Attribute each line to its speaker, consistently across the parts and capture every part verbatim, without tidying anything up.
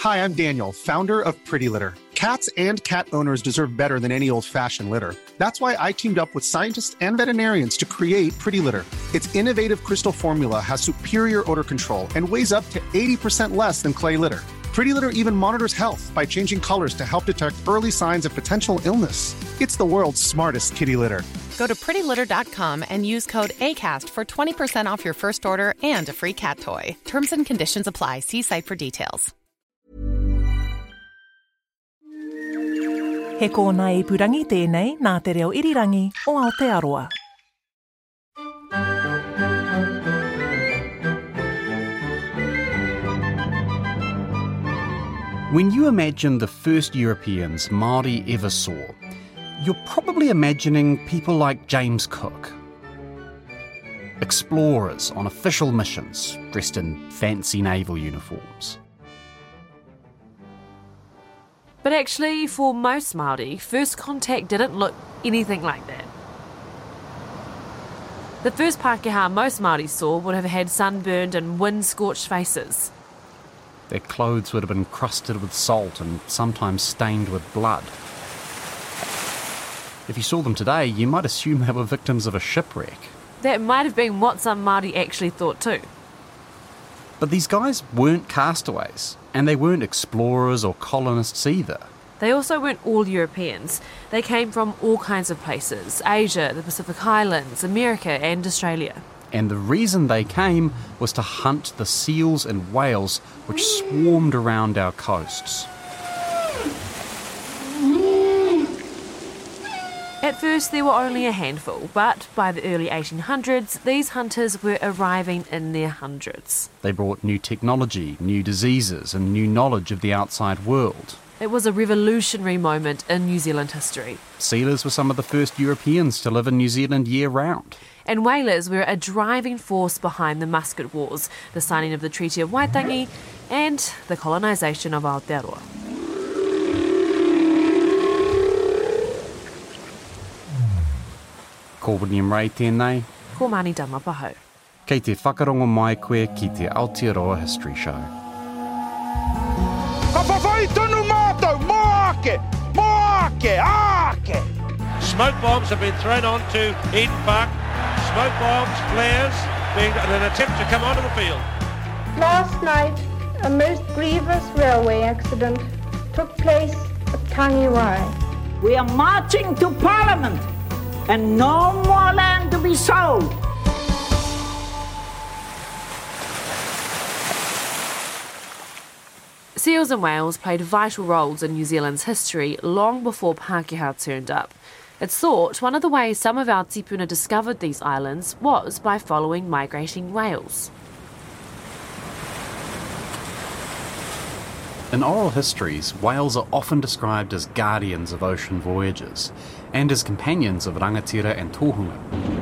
Speaker 1: Hi, I'm Daniel, founder of Pretty Litter. Cats and cat owners deserve better than any old-fashioned litter. That's why I teamed up with scientists and veterinarians to create Pretty Litter. Its innovative crystal formula has superior odor control and weighs up to eighty percent less than clay litter. Pretty Litter even monitors health by changing colors to help detect early signs of potential illness. It's the world's smartest kitty litter.
Speaker 2: Go to pretty litter dot com and use code ACAST for twenty percent off your first order and a free cat toy. Terms and conditions apply. See site for details.
Speaker 3: He kōna ipurangi tēnei nā te reo irirangi o Aotearoa.
Speaker 4: When you imagine the first Europeans Māori ever saw, you're probably imagining people like James Cook. Explorers on official missions, dressed in fancy naval uniforms.
Speaker 5: But actually, for most Māori, first contact didn't look anything like that. The first Pākehā most Māori saw would have had sunburned and wind-scorched faces.
Speaker 4: Their clothes would have been crusted with salt and sometimes stained with blood. If you saw them today, you might assume they were victims of a shipwreck.
Speaker 5: That might have been what some Māori actually thought too.
Speaker 4: But these guys weren't castaways, and they weren't explorers or colonists either.
Speaker 5: They also weren't all Europeans. They came from all kinds of places: Asia, the Pacific Islands, America and Australia.
Speaker 4: And the reason they came was to hunt the seals and whales which swarmed around our coasts.
Speaker 5: At first there were only a handful, but by the early eighteen hundreds, these hunters were arriving in their hundreds.
Speaker 4: They brought new technology, new diseases, and new knowledge of the outside world.
Speaker 5: It was a revolutionary moment in New Zealand history.
Speaker 4: Sealers were some of the first Europeans to live in New Zealand year-round.
Speaker 5: And whalers were a driving force behind the Musket Wars, the signing of the Treaty of Waitangi, and the colonisation of Aotearoa.
Speaker 4: Ko William Ray tēnei.
Speaker 5: Ko Mani Damapahau.
Speaker 4: Kei te whakarongo mai koe ki te Aotearoa History Show.
Speaker 6: Ka whawhai tonu mātou, moake, moake, ake!
Speaker 7: Smoke bombs have been thrown onto Eden Park. Smoke bombs, flares, being an attempt to come onto the field.
Speaker 8: Last night, a most grievous railway accident took place at Tangiwai.
Speaker 9: We are marching to Parliament, and no more land to be sold.
Speaker 5: Seals and whales played vital roles in New Zealand's history long before Pākehā turned up. It's thought one of the ways some of our tipuna discovered these islands was by following migrating whales.
Speaker 4: In oral histories, whales are often described as guardians of ocean voyages and as companions of rangatira and tohunga.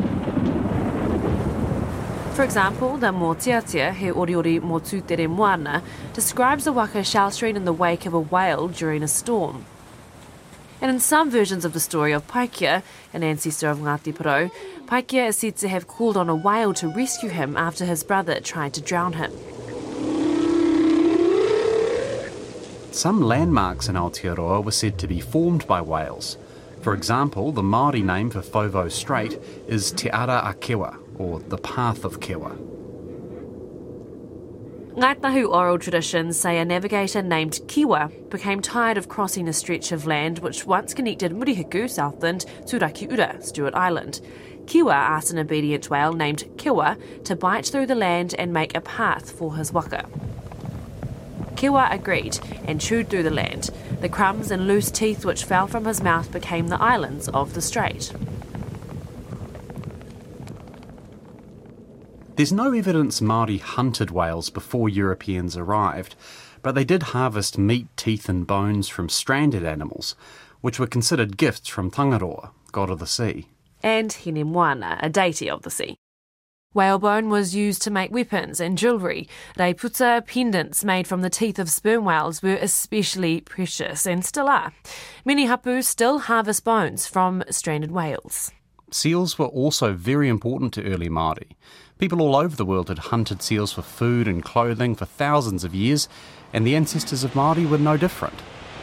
Speaker 5: For example, the Motiatia, he oriori mo tūtere moana, describes the waka sheltering in the wake of a whale during a storm. And in some versions of the story of Paikea, an ancestor of Ngāti Porou, Paikea is said to have called on a whale to rescue him after his brother tried to drown him.
Speaker 4: Some landmarks in Aotearoa were said to be formed by whales. For example, the Māori name for Fovo Strait is Te Ara a Kewa, or the Path of Kewa.
Speaker 5: Ngaitahu oral traditions say a navigator named Kiwa became tired of crossing a stretch of land which once connected Murihiku, Southland, to Rakiura, Stewart Island. Kiwa asked an obedient whale named Kiwa to bite through the land and make a path for his waka. Kiwa agreed and chewed through the land. The crumbs and loose teeth which fell from his mouth became the islands of the strait.
Speaker 4: There's no evidence Māori hunted whales before Europeans arrived, but they did harvest meat, teeth and bones from stranded animals, which were considered gifts from Tangaroa, god of the sea.
Speaker 5: And Hine Moana, a deity of the sea. Whalebone was used to make weapons and jewellery. Reiputa pendants made from the teeth of sperm whales were especially precious and still are. Many hapu still harvest bones from stranded whales.
Speaker 4: Seals were also very important to early Māori, People all over the world had hunted seals for food and clothing for thousands of years, and the ancestors of Māori were no different.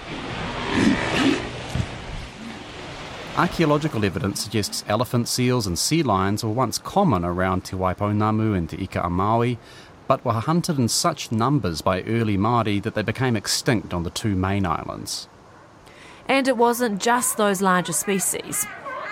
Speaker 4: Archaeological evidence suggests elephant seals and sea lions were once common around Te Waipounamu and Te Ika a Maui, but were hunted in such numbers by early Māori that they became extinct on the two main islands.
Speaker 5: And it wasn't just those larger species.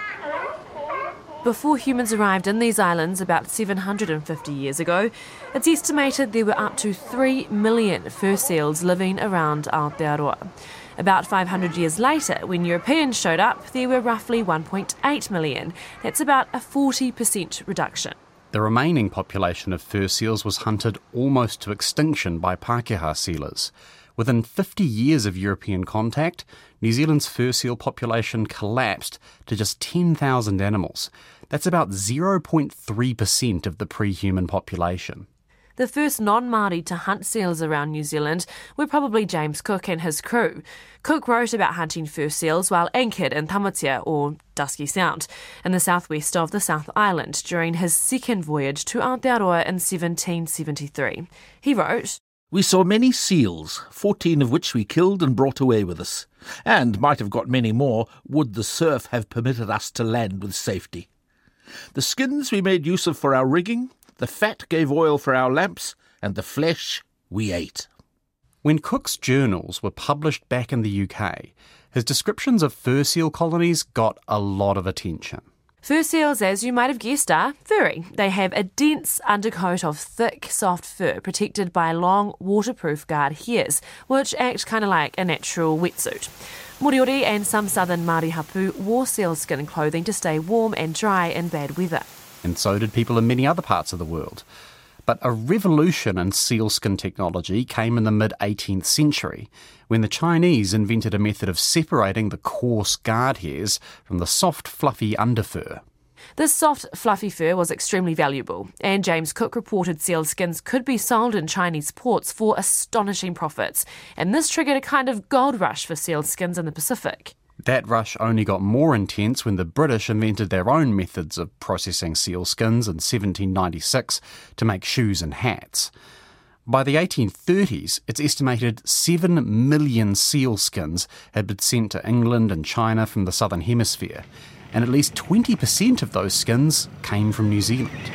Speaker 5: Before humans arrived in these islands about seven hundred fifty years ago, it's estimated there were up to three million fur seals living around Aotearoa. About five hundred years later, when Europeans showed up, there were roughly one point eight million. That's about a forty percent reduction.
Speaker 4: The remaining population of fur seals was hunted almost to extinction by Pākehā sealers. Within fifty years of European contact, New Zealand's fur seal population collapsed to just ten thousand animals. That's about zero point three percent of the pre-human population.
Speaker 5: The first non-Māori to hunt seals around New Zealand were probably James Cook and his crew. Cook wrote about hunting fur seals while anchored in Tamatea, or Dusky Sound, in the southwest of the South Island during his second voyage to Aotearoa in seventeen seventy-three. He wrote,
Speaker 10: "We saw many seals, fourteen of which we killed and brought away with us, and might have got many more would the surf have permitted us to land with safety. The skins we made use of for our rigging, the fat gave oil for our lamps, and the flesh we ate."
Speaker 4: When Cook's journals were published back in the U K, his descriptions of fur seal colonies got a lot of attention.
Speaker 5: Fur seals, as you might have guessed, are furry. They have a dense undercoat of thick, soft fur protected by long, waterproof guard hairs, which act kind of like a natural wetsuit. Moriori and some southern Māori hapu wore sealskin clothing to stay warm and dry in bad weather.
Speaker 4: And so did people in many other parts of the world. But a revolution in sealskin technology came in the mid-eighteenth century, when the Chinese invented a method of separating the coarse guard hairs from the soft, fluffy underfur.
Speaker 5: This soft, fluffy fur was extremely valuable, and James Cook reported sealskins could be sold in Chinese ports for astonishing profits, and this triggered a kind of gold rush for sealskins in the Pacific.
Speaker 4: That rush only got more intense when the British invented their own methods of processing sealskins in seventeen ninety-six to make shoes and hats. By the eighteen thirties, it's estimated seven million sealskins had been sent to England and China from the Southern Hemisphere, and at least twenty percent of those skins came from New Zealand.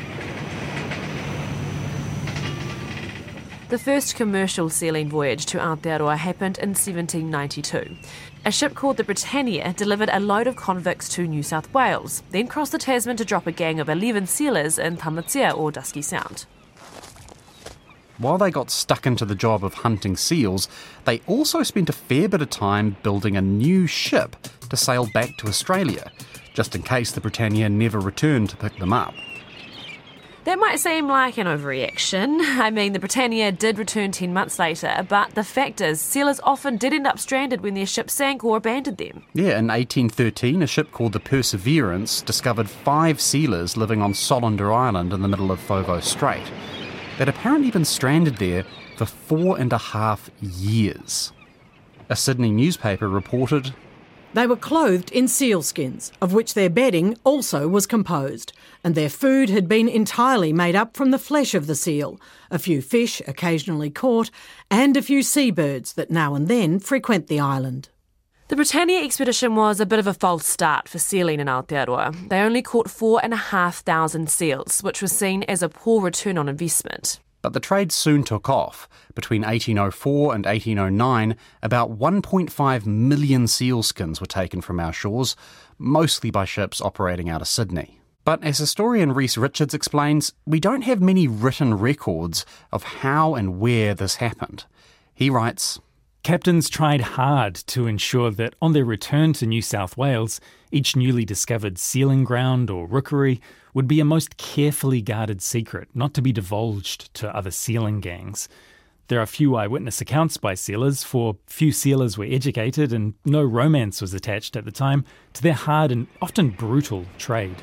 Speaker 5: The first commercial sealing voyage to Aotearoa happened in seventeen ninety-two. A ship called the Britannia delivered a load of convicts to New South Wales, then crossed the Tasman to drop a gang of eleven sealers in Tamatea, or Dusky Sound.
Speaker 4: While they got stuck into the job of hunting seals, they also spent a fair bit of time building a new ship to sail back to Australia, just in case the Britannia never returned to pick them up.
Speaker 5: That might seem like an overreaction. I mean, the Britannia did return ten months later, but the fact is, sealers often did end up stranded when their ship sank or abandoned them.
Speaker 4: Yeah, in eighteen thirteen, a ship called the Perseverance discovered five sealers living on Solander Island in the middle of Foveaux Strait. They'd apparently been stranded there for four and a half years. A Sydney newspaper reported,
Speaker 11: "They were clothed in sealskins, of which their bedding also was composed, and their food had been entirely made up from the flesh of the seal, a few fish occasionally caught, and a few seabirds that now and then frequent the island."
Speaker 5: The Britannia expedition was a bit of a false start for sealing in Aotearoa. They only caught four and a half thousand seals, which was seen as a poor return on investment.
Speaker 4: But the trade soon took off. Between eighteen oh four and eighteen oh nine, about one point five million sealskins were taken from our shores, mostly by ships operating out of Sydney. But as historian Rhys Richards explains, we don't have many written records of how and where this happened. He writes,
Speaker 12: "Captains tried hard to ensure that on their return to New South Wales, each newly discovered sealing ground or rookery would be a most carefully guarded secret, not to be divulged to other sealing gangs. There are few eyewitness accounts by sealers, for few sealers were educated and no romance was attached at the time to their hard and often brutal trade."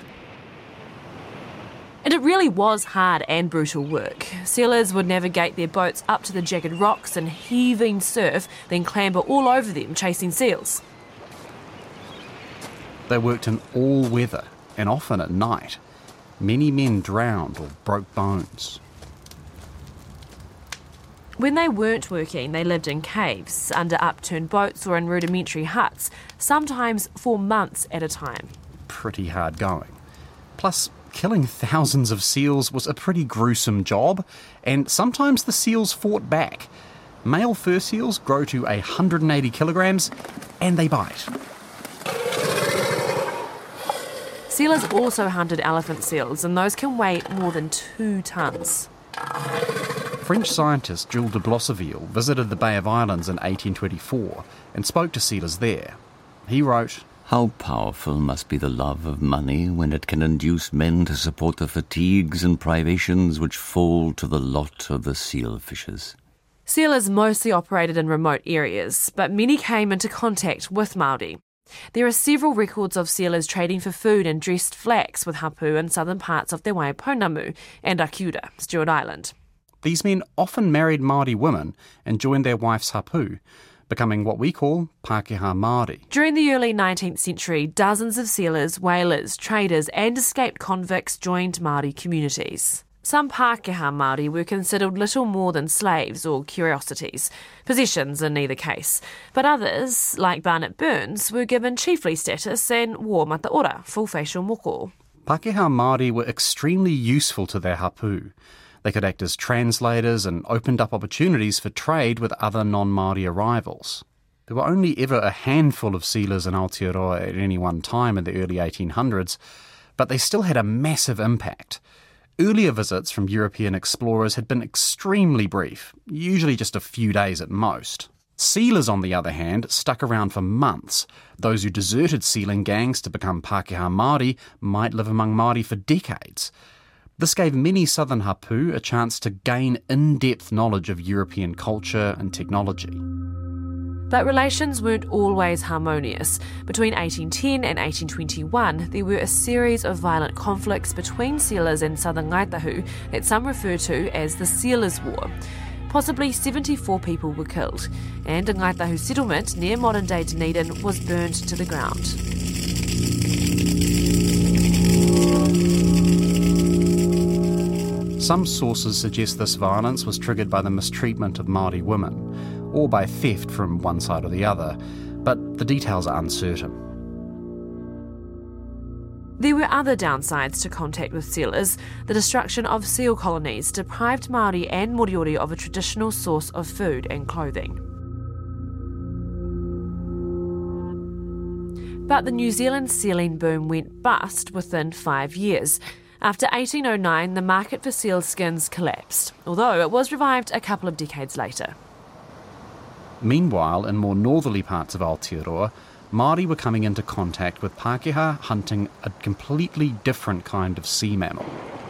Speaker 5: And it really was hard and brutal work. Sealers would navigate their boats up to the jagged rocks and heaving surf, then clamber all over them chasing seals.
Speaker 4: They worked in all weather and often at night. Many men drowned or broke bones.
Speaker 5: When they weren't working, they lived in caves, under upturned boats or in rudimentary huts, sometimes for months at a time.
Speaker 4: Pretty hard going. Plus, killing thousands of seals was a pretty gruesome job, and sometimes the seals fought back. Male fur seals grow to one hundred eighty kilograms, and they bite.
Speaker 5: Sealers also hunted elephant seals, and those can weigh more than two tonnes.
Speaker 4: French scientist Jules de Blosseville visited the Bay of Islands in eighteen twenty-four and spoke to sealers there. He wrote,
Speaker 13: "How powerful must be the love of money when it can induce men to support the fatigues and privations which fall to the lot of the seal fishers."
Speaker 5: Sealers mostly operated in remote areas, but many came into contact with Māori. There are several records of sealers trading for food and dressed flax with hapu in southern parts of Te Waipounamu and Akiura, Stewart Island.
Speaker 4: These men often married Māori women and joined their wife's hapu, becoming what we call Pākehā Māori.
Speaker 5: During the early nineteenth century, dozens of sealers, whalers, traders and escaped convicts joined Māori communities. Some Pākehā Māori were considered little more than slaves or curiosities, possessions in either case, but others, like Barnett Burns, were given chiefly status and wore mataora, full facial moko.
Speaker 4: Pākehā Māori were extremely useful to their hapu. They could act as translators and opened up opportunities for trade with other non-Māori arrivals. There were only ever a handful of sealers in Aotearoa at any one time in the early eighteen hundreds, but they still had a massive impact. Earlier visits from European explorers had been extremely brief, usually just a few days at most. Sealers, on the other hand, stuck around for months. Those who deserted sealing gangs to become Pākehā Māori might live among Māori for decades. This gave many southern hapu a chance to gain in-depth knowledge of European culture and technology.
Speaker 5: But relations weren't always harmonious. Between eighteen ten and eighteen twenty-one, there were a series of violent conflicts between sealers and southern Ngaitahu that some refer to as the Sealers' War. Possibly seventy-four people were killed, and a Ngaitahu settlement near modern-day Dunedin was burned to the ground.
Speaker 4: Some sources suggest this violence was triggered by the mistreatment of Māori women, or by theft from one side or the other, but the details are uncertain.
Speaker 5: There were other downsides to contact with sealers. The destruction of seal colonies deprived Māori and Moriori of a traditional source of food and clothing. But the New Zealand sealing boom went bust within five years. After eighteen oh nine, the market for seal skins collapsed, although it was revived a couple of decades later.
Speaker 4: Meanwhile, in more northerly parts of Aotearoa, Māori were coming into contact with Pākehā hunting a completely different kind of sea mammal.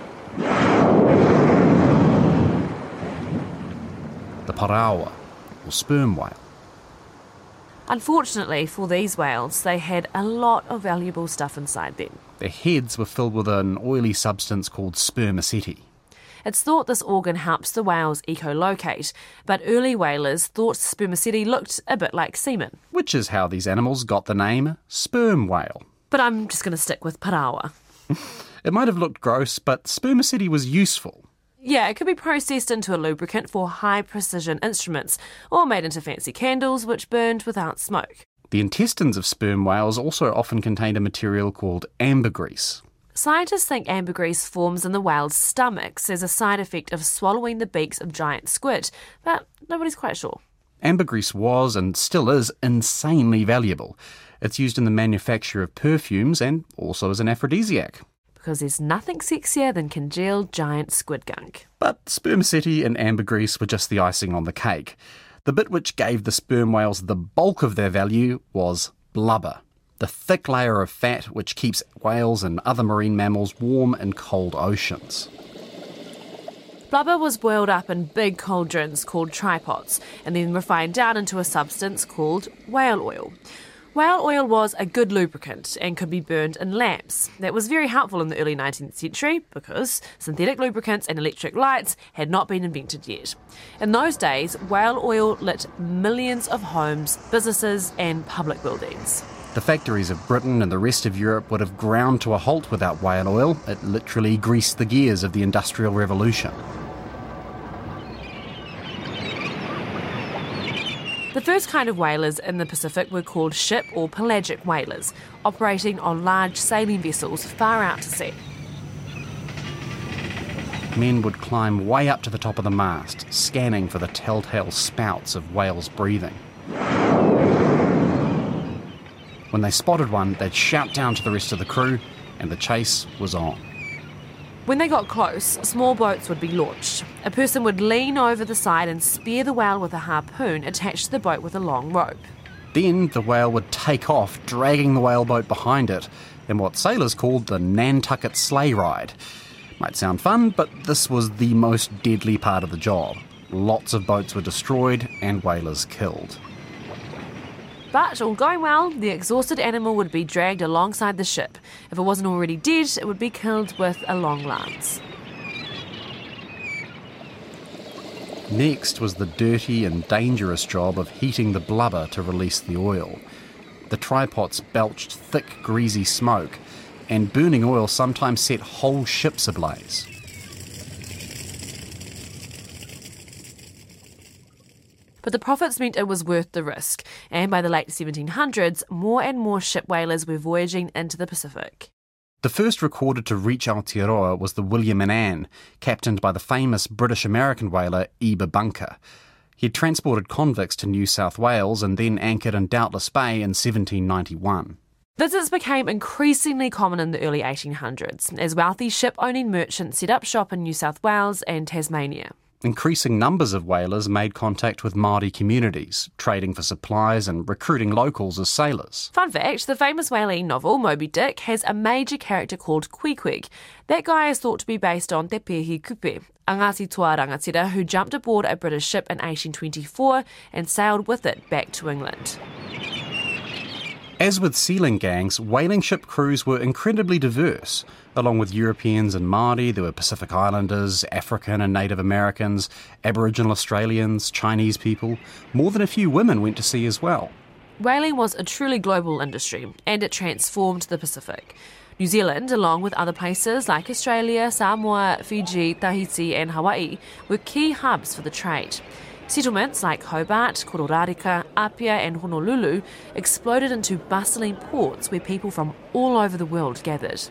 Speaker 4: The parawa, or sperm whale.
Speaker 5: Unfortunately for these whales, they had a lot of valuable stuff inside them.
Speaker 4: Their heads were filled with an oily substance called spermaceti.
Speaker 5: It's thought this organ helps the whales echolocate, but early whalers thought spermaceti looked a bit like semen.
Speaker 4: Which is how these animals got the name sperm whale.
Speaker 5: But I'm just going to stick with parawa.
Speaker 4: It might have looked gross, but spermaceti was useful.
Speaker 5: Yeah, it could be processed into a lubricant for high-precision instruments, or made into fancy candles which burned without smoke.
Speaker 4: The intestines of sperm whales also often contained a material called ambergris.
Speaker 5: Scientists think ambergris forms in the whales' stomachs as a side effect of swallowing the beaks of giant squid, but nobody's quite sure.
Speaker 4: Ambergris was, and still is, insanely valuable. It's used in the manufacture of perfumes and also as an aphrodisiac.
Speaker 5: Because there's nothing sexier than congealed giant squid gunk.
Speaker 4: But spermaceti and ambergris were just the icing on the cake. The bit which gave the sperm whales the bulk of their value was blubber, the thick layer of fat which keeps whales and other marine mammals warm in cold oceans.
Speaker 5: Blubber was boiled up in big cauldrons called tripods, and then refined down into a substance called whale oil. Whale oil was a good lubricant and could be burned in lamps. That was very helpful in the early nineteenth century because synthetic lubricants and electric lights had not been invented yet. In those days, whale oil lit millions of homes, businesses and public buildings.
Speaker 4: The factories of Britain and the rest of Europe would have ground to a halt without whale oil. It literally greased the gears of the Industrial Revolution.
Speaker 5: The first kind of whalers in the Pacific were called ship or pelagic whalers, operating on large sailing vessels far out to sea.
Speaker 4: Men would climb way up to the top of the mast, scanning for the telltale spouts of whales breathing. When they spotted one, they'd shout down to the rest of the crew, and the chase was on.
Speaker 5: When they got close, small boats would be launched. A person would lean over the side and spear the whale with a harpoon attached to the boat with a long rope.
Speaker 4: Then the whale would take off, dragging the whaleboat behind it, in what sailors called the Nantucket sleigh ride. Might sound fun, but this was the most deadly part of the job. Lots of boats were destroyed and whalers killed.
Speaker 5: But, all going well, the exhausted animal would be dragged alongside the ship. If it wasn't already dead, it would be killed with a long lance.
Speaker 4: Next was the dirty and dangerous job of heating the blubber to release the oil. The trypots belched thick, greasy smoke, and burning oil sometimes set whole ships ablaze.
Speaker 5: But the profits meant it was worth the risk, and by the late seventeen hundreds, more and more ship whalers were voyaging into the Pacific.
Speaker 4: The first recorded to reach Aotearoa was the William and Anne, captained by the famous British-American whaler Eber Bunker. He had transported convicts to New South Wales and then anchored in Doubtless Bay in seventeen ninety-one.
Speaker 5: Visits became increasingly common in the early eighteen hundreds, as wealthy ship-owning merchants set up shop in New South Wales and Tasmania.
Speaker 4: Increasing numbers of whalers made contact with Māori communities, trading for supplies and recruiting locals as sailors.
Speaker 5: Fun fact, the famous whaling novel Moby Dick has a major character called Queequeg. That guy is thought to be based on Te Pehi Kupe, a Ngāti Toa rangatira who jumped aboard a British ship in eighteen twenty-four and sailed with it back to England.
Speaker 4: As with sealing gangs, whaling ship crews were incredibly diverse. Along with Europeans and Māori, there were Pacific Islanders, African and Native Americans, Aboriginal Australians, Chinese people. More than a few women went to sea as well.
Speaker 5: Whaling was a truly global industry, and it transformed the Pacific. New Zealand, along with other places like Australia, Samoa, Fiji, Tahiti and Hawaii, were key hubs for the trade. Settlements like Hobart, Kororareka, Apia and Honolulu exploded into bustling ports where people from all over the world gathered.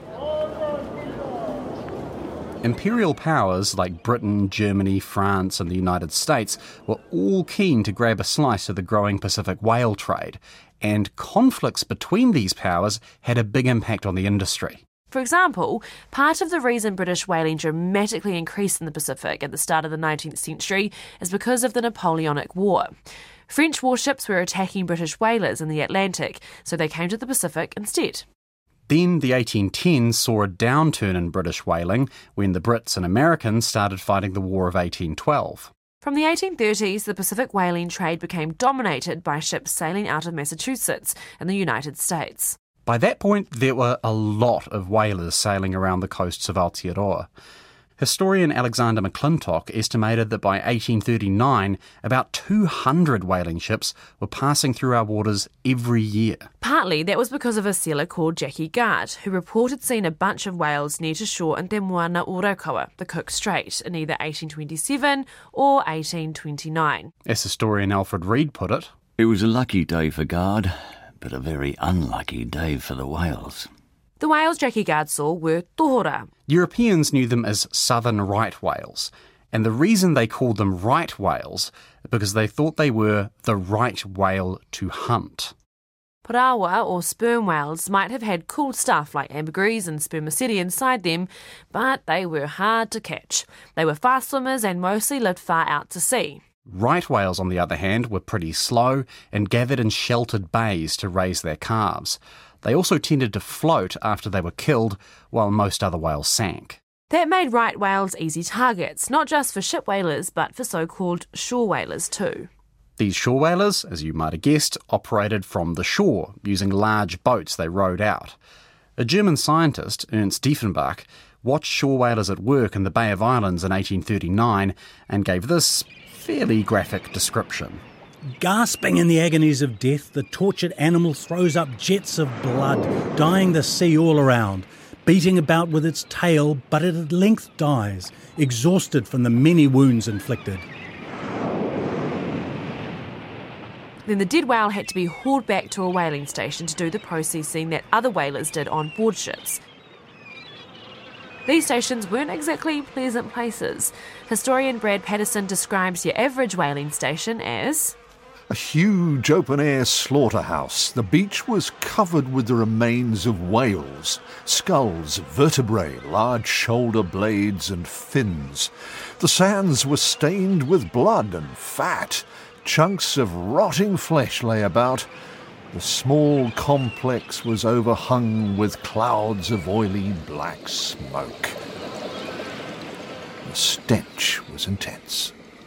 Speaker 4: Imperial powers like Britain, Germany, France and the United States were all keen to grab a slice of the growing Pacific whale trade, and conflicts between these powers had a big impact on the industry.
Speaker 5: For example, part of the reason British whaling dramatically increased in the Pacific at the start of the nineteenth century is because of the Napoleonic War. French warships were attacking British whalers in the Atlantic, so they came to the Pacific instead.
Speaker 4: Then the eighteen tens saw a downturn in British whaling when the Brits and Americans started fighting the War of eighteen twelve.
Speaker 5: From the eighteen thirties, the Pacific whaling trade became dominated by ships sailing out of Massachusetts in the United States.
Speaker 4: By that point, there were a lot of whalers sailing around the coasts of Aotearoa. Historian Alexander McClintock estimated that by eighteen thirty-nine, about two hundred whaling ships were passing through our waters every year.
Speaker 5: Partly that was because of a sealer called Jackie Gard, who reported seeing a bunch of whales near to shore in Te Moana Orokawa, the Cook Strait, in either eighteen twenty-seven or eighteen twenty-nine.
Speaker 4: As historian Alfred Reed put it,
Speaker 13: "It was a lucky day for Gard, but a very unlucky day for the whales."
Speaker 5: The whales Jackie Gard saw were tohora.
Speaker 4: Europeans knew them as southern right whales, and the reason they called them right whales is because they thought they were the right whale to hunt.
Speaker 5: Parawa or sperm whales might have had cool stuff like ambergris and spermaceti inside them, but they were hard to catch. They were fast swimmers and mostly lived far out to sea.
Speaker 4: Right whales, on the other hand, were pretty slow and gathered in sheltered bays to raise their calves. They also tended to float after they were killed, while most other whales sank.
Speaker 5: That made right whales easy targets, not just for ship whalers, but for so-called shore whalers too.
Speaker 4: These shore whalers, as you might have guessed, operated from the shore, using large boats they rowed out. A German scientist, Ernst Diefenbach, watched shore whalers at work in the Bay of Islands in eighteen thirty-nine and gave this fairly graphic description.
Speaker 14: Gasping in the agonies of death, the tortured animal throws up jets of blood, dyeing the sea all around, beating about with its tail, but it at length dies, exhausted from the many wounds inflicted.
Speaker 5: Then the dead whale had to be hauled back to a whaling station to do the processing that other whalers did on board ships. These stations weren't exactly pleasant places. Historian Brad Patterson describes your average whaling station as
Speaker 15: a huge open-air slaughterhouse. The beach was covered with the remains of whales, skulls, vertebrae, large shoulder blades and fins. The sands were stained with blood and fat. Chunks of rotting flesh lay about. The small complex was overhung with clouds of oily black smoke. The stench was intense.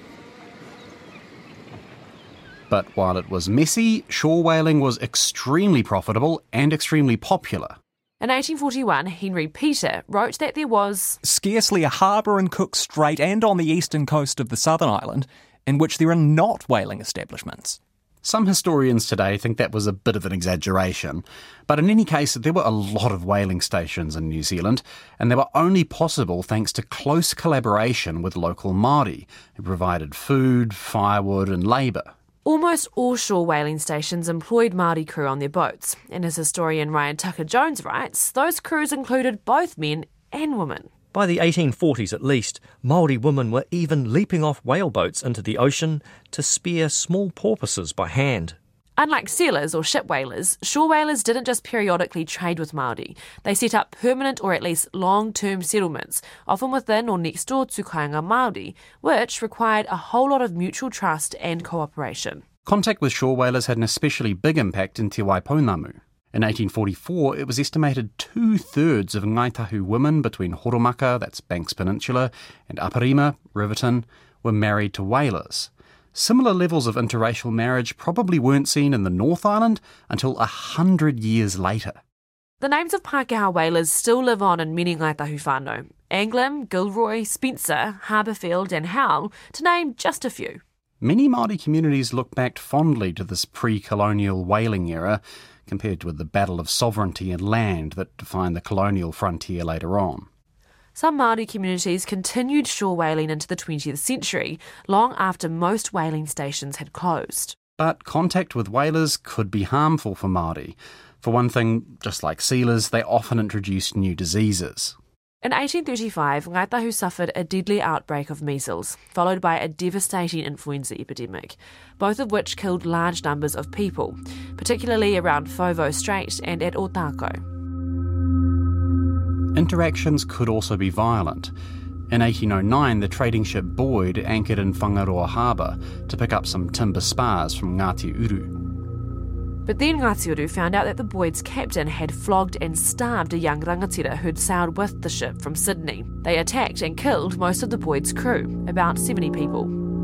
Speaker 4: But while it was messy, shore whaling was extremely profitable and extremely popular.
Speaker 5: In eighteen forty-one, Henry Peter wrote that there was
Speaker 16: scarcely a harbour in Cook Strait and on the eastern coast of the southern island in which there are not whaling establishments.
Speaker 4: Some historians today think that was a bit of an exaggeration, but in any case, there were a lot of whaling stations in New Zealand, and they were only possible thanks to close collaboration with local Māori, who provided food, firewood and labour.
Speaker 5: Almost all shore whaling stations employed Māori crew on their boats, and as historian Ryan Tucker-Jones writes, those crews included both men and women.
Speaker 17: By the eighteen forties at least, Māori women were even leaping off whaleboats into the ocean to spear small porpoises by hand.
Speaker 5: Unlike sailors or ship whalers, shore whalers didn't just periodically trade with Māori. They set up permanent or at least long-term settlements, often within or next door to Kāinga Māori, which required a whole lot of mutual trust and cooperation.
Speaker 4: Contact with shore whalers had an especially big impact in Te Waipounamu. In eighteen forty-four, it was estimated two-thirds of Ngaitahu women between Horomaka, that's Banks Peninsula, and Aparima, Riverton, were married to whalers. Similar levels of interracial marriage probably weren't seen in the North Island until a hundred years later.
Speaker 5: The names of Pākehā whalers still live on in many Ngaitahu whānau. Anglim, Gilroy, Spencer, Harbourfield and Howell, to name just a few.
Speaker 4: Many Māori communities look back fondly to this pre-colonial whaling era, compared with the battle of sovereignty and land that defined the colonial frontier later on.
Speaker 5: Some Māori communities continued shore whaling into the twentieth century, long after most whaling stations had closed.
Speaker 4: But contact with whalers could be harmful for Māori. For one thing, just like sealers, they often introduced new diseases.
Speaker 5: In eighteen thirty-five, Ngaitahu suffered a deadly outbreak of measles, followed by a devastating influenza epidemic, both of which killed large numbers of people, particularly around Foveaux Strait and at Otako.
Speaker 4: Interactions could also be violent. In eighteen oh nine, the trading ship Boyd anchored in Whangaroa Harbour to pick up some timber spars from Ngāti Uru.
Speaker 5: But then Ngāti Uru found out that the Boyd's captain had flogged and starved a young rangatira who'd sailed with the ship from Sydney. They attacked and killed most of the Boyd's crew, about seventy people.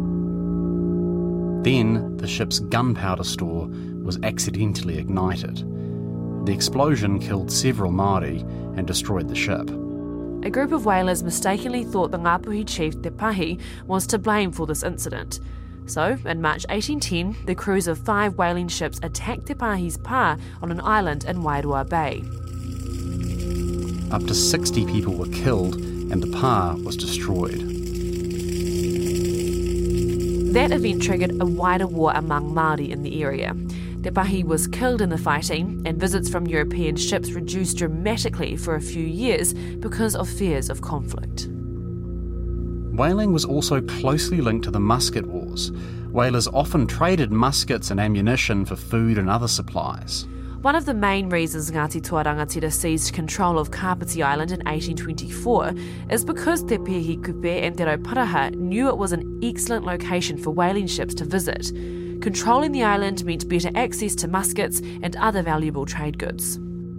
Speaker 4: Then the ship's gunpowder store was accidentally ignited. The explosion killed several Māori and destroyed the ship.
Speaker 5: A group of whalers mistakenly thought the Ngāpuhi chief Te Pahi was to blame for this incident. So, in March eighteen ten, the crews of five whaling ships attacked Te Pahi's pa on an island in Wairoa Bay.
Speaker 4: Up to sixty people were killed and the pa was destroyed.
Speaker 5: That event triggered a wider war among Māori in the area. Te Pahi was killed in the fighting, and visits from European ships reduced dramatically for a few years because of fears of conflict.
Speaker 4: Whaling was also closely linked to the musket wars. Whalers often traded muskets and ammunition for food and other supplies.
Speaker 5: One of the main reasons Ngāti Toa Rangatira seized control of Kapiti Island in eighteen twenty-four is because Te Pihi Kupe and Te Rauparaha knew it was an excellent location for whaling ships to visit. Controlling the island meant better access to muskets and other valuable trade goods.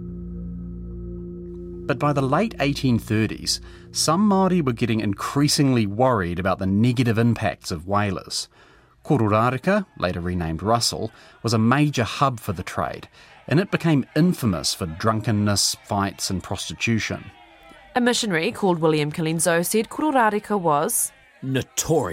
Speaker 4: But by the late eighteen thirties, some Māori were getting increasingly worried about the negative impacts of whalers. Kororareka, later renamed Russell, was a major hub for the trade, and it became infamous for drunkenness, fights and prostitution.
Speaker 5: A missionary called William Colenso said Kororareka was
Speaker 18: notorious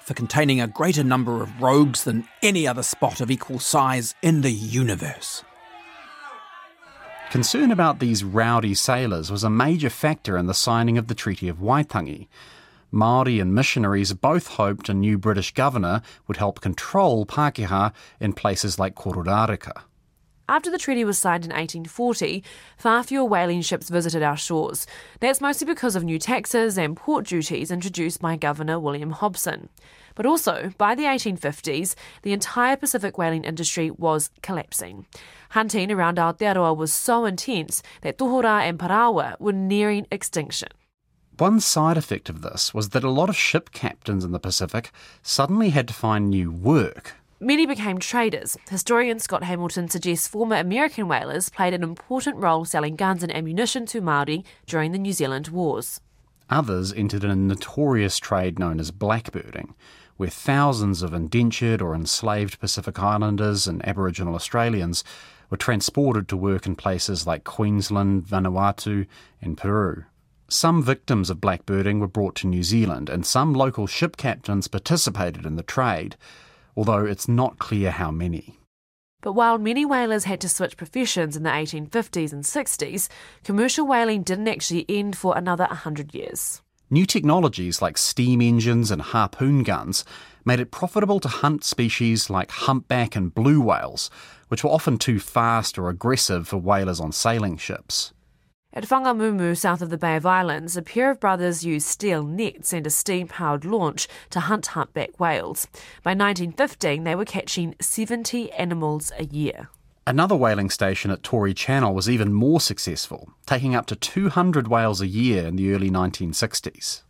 Speaker 18: for containing a greater number of rogues than any other spot of equal size in the universe.
Speaker 4: Concern about these rowdy sailors was a major factor in the signing of the Treaty of Waitangi. Māori and missionaries both hoped a new British governor would help control Pākehā in places like Kororareka.
Speaker 5: After the treaty was signed in eighteen forty, far fewer whaling ships visited our shores. That's mostly because of new taxes and port duties introduced by Governor William Hobson. But also, by the eighteen fifties, the entire Pacific whaling industry was collapsing. Hunting around Aotearoa was so intense that tohora and parawa were nearing extinction.
Speaker 4: One side effect of this was that a lot of ship captains in the Pacific suddenly had to find new work.
Speaker 5: Many became traders. Historian Scott Hamilton suggests former American whalers played an important role selling guns and ammunition to Māori during the New Zealand Wars.
Speaker 4: Others entered a notorious trade known as blackbirding, where thousands of indentured or enslaved Pacific Islanders and Aboriginal Australians were transported to work in places like Queensland, Vanuatu and Peru. Some victims of blackbirding were brought to New Zealand, and some local ship captains participated in the trade, although it's not clear how many.
Speaker 5: But while many whalers had to switch professions in the eighteen fifties and sixties, commercial whaling didn't actually end for another one hundred years.
Speaker 4: New technologies like steam engines and harpoon guns made it profitable to hunt species like humpback and blue whales, which were often too fast or aggressive for whalers on sailing ships.
Speaker 5: At Whangamumu, south of the Bay of Islands, a pair of brothers used steel nets and a steam-powered launch to hunt humpback whales. By nineteen fifteen, they were catching seventy animals a year.
Speaker 4: Another whaling station at Tory Channel was even more successful, taking up to two hundred whales a year in the early nineteen sixties.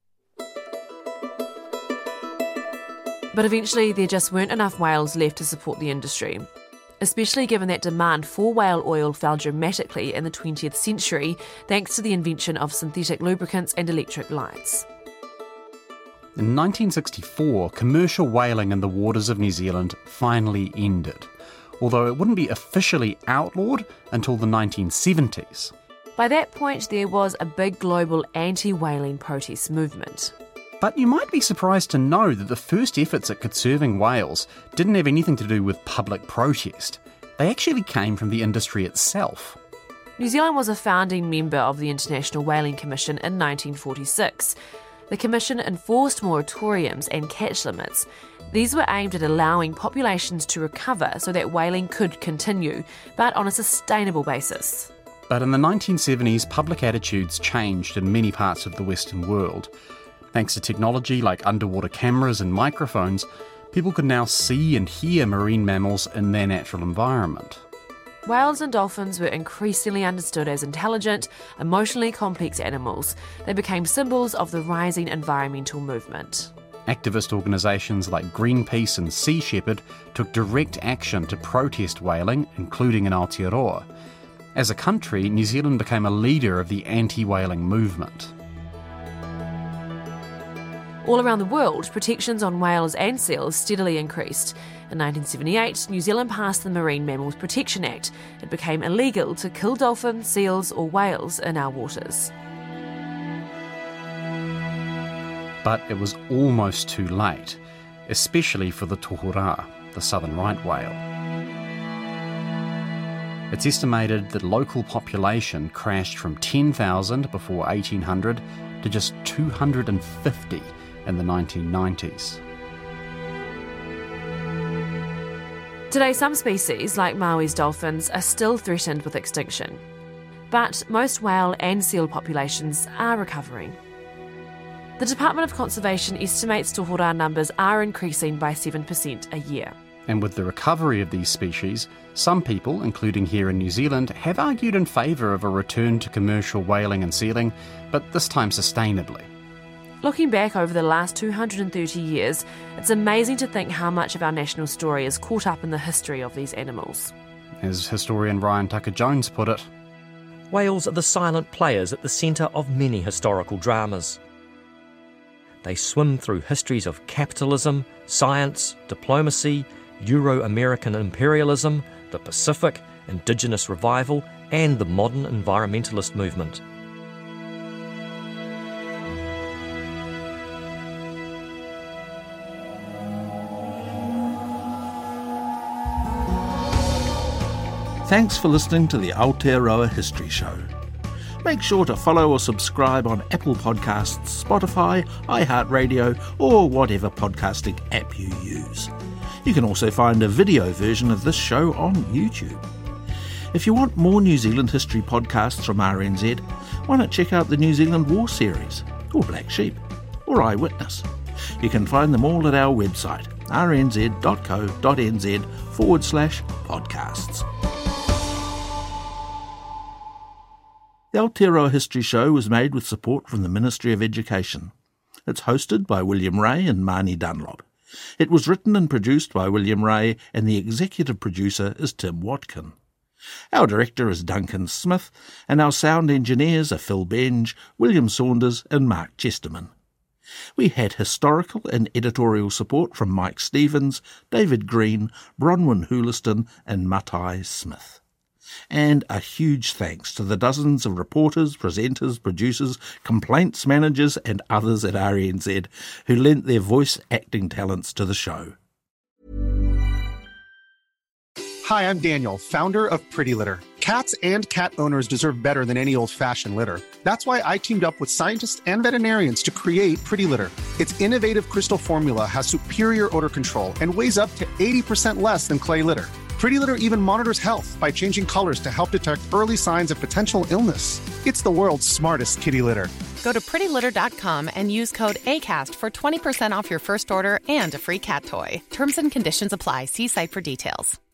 Speaker 5: But eventually, there just weren't enough whales left to support the industry, especially given that demand for whale oil fell dramatically in the twentieth century thanks to the invention of synthetic lubricants and electric lights.
Speaker 4: In nineteen sixty-four, commercial whaling in the waters of New Zealand finally ended, although it wouldn't be officially outlawed until the nineteen seventies.
Speaker 5: By that point, there was a big global anti-whaling protest movement.
Speaker 4: But you might be surprised to know that the first efforts at conserving whales didn't have anything to do with public protest. They actually came from the industry itself.
Speaker 5: New Zealand was a founding member of the International Whaling Commission in nineteen forty-six. The Commission enforced moratoriums and catch limits. These were aimed at allowing populations to recover so that whaling could continue, but on a sustainable basis.
Speaker 4: But in the nineteen seventies, public attitudes changed in many parts of the Western world. Thanks to technology like underwater cameras and microphones, people could now see and hear marine mammals in their natural environment.
Speaker 5: Whales and dolphins were increasingly understood as intelligent, emotionally complex animals. They became symbols of the rising environmental movement.
Speaker 4: Activist organisations like Greenpeace and Sea Shepherd took direct action to protest whaling, including in Aotearoa. As a country, New Zealand became a leader of the anti-whaling movement.
Speaker 5: All around the world, protections on whales and seals steadily increased. In nineteen seventy-eight, New Zealand passed the Marine Mammals Protection Act. It became illegal to kill dolphins, seals or whales in our waters.
Speaker 4: But it was almost too late, especially for the tohora, the southern right whale. It's estimated that local population crashed from ten thousand before eighteen hundred to just two hundred fifty in the nineteen nineties.
Speaker 5: Today, some species, like Maui's dolphins, are still threatened with extinction. But most whale and seal populations are recovering. The Department of Conservation estimates tohora numbers are increasing by seven percent a year.
Speaker 4: And with the recovery of these species, some people, including here in New Zealand, have argued in favour of a return to commercial whaling and sealing, but this time sustainably.
Speaker 5: Looking back over the last two hundred thirty years, it's amazing to think how much of our national story is caught up in the history of these animals.
Speaker 4: As historian Ryan Tucker-Jones put it,
Speaker 17: whales are the silent players at the centre of many historical dramas. They swim through histories of capitalism, science, diplomacy, Euro-American imperialism, the Pacific, Indigenous revival, and the modern environmentalist movement.
Speaker 10: Thanks for listening to the Aotearoa History Show. Make sure to follow or subscribe on Apple Podcasts, Spotify, iHeartRadio, or whatever podcasting app you use. You can also find a video version of this show on YouTube. If you want more New Zealand history podcasts from R N Z, why not check out the New Zealand War Series, or Black Sheep, or Eyewitness. You can find them all at our website, rnz.co.nz forward slash podcasts. The Aotearoa History Show was made with support from the Ministry of Education. It's hosted by William Ray and Marnie Dunlop. It was written and produced by William Ray, and the executive producer is Tim Watkin. Our director is Duncan Smith, and our sound engineers are Phil Benge, William Saunders and Mark Chesterman. We had historical and editorial support from Mike Stevens, David Green, Bronwyn Houliston and Matai Smith. And a huge thanks to the dozens of reporters, presenters, producers, complaints managers and others at R N Z who lent their voice acting talents to the show.
Speaker 1: Hi, I'm Daniel, founder of Pretty Litter. Cats and cat owners deserve better than any old-fashioned litter. That's why I teamed up with scientists and veterinarians to create Pretty Litter. Its innovative crystal formula has superior odor control and weighs up to eighty percent less than clay litter. Pretty Litter even monitors health by changing colors to help detect early signs of potential illness. It's the world's smartest kitty litter.
Speaker 2: Go to pretty litter dot com and use code ACAST for twenty percent off your first order and a free cat toy. Terms and conditions apply. See site for details.